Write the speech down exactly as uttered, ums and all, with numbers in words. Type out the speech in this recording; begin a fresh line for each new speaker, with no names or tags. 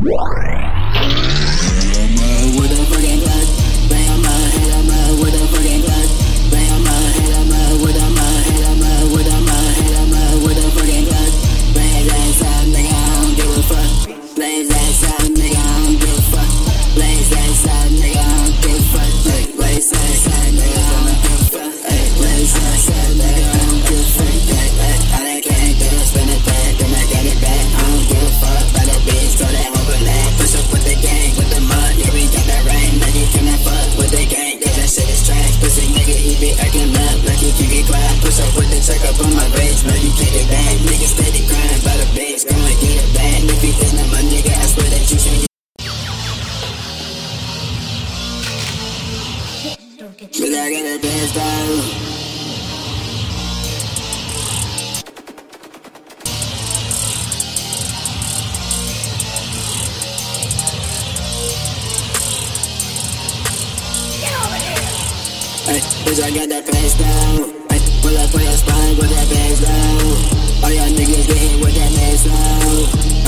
with a fucking Glock. Bang on my head, I'm out with a fucking Glock. Bang on my head, I'm out with a my head, I'm out with a my head, I'm out with a fucking Glock. Blaze ass out, nigga, I don't give a fuck. Blaze ass out, nigga, I don't give a fuck. Blaze ass out, nigga, I don't give a fuck. Blaze ass out, nigga, I don't give a fuck. Blaze ass out, nigga, I don't give a fuck. I done can't do it, spin it back, then I got it back. I don't give a fuck about that bitch, throw that overlap. Push up with the gang, with the mud, yeah, we got that rain. Now you cannot fuck with the gang, cause that shit is trash. Pussy nigga, he be acting up like he can get quiet. Push up with the check up on my bitch, no you can't get back. Nigga steady crying about a bitch, go and get it back. If he think that my nigga, I swear that you should. Cause I got a bad style. Ay, bitch, I got that face down. Ay, pull up on your spine with that bass down. All y'all niggas getting with that bass down.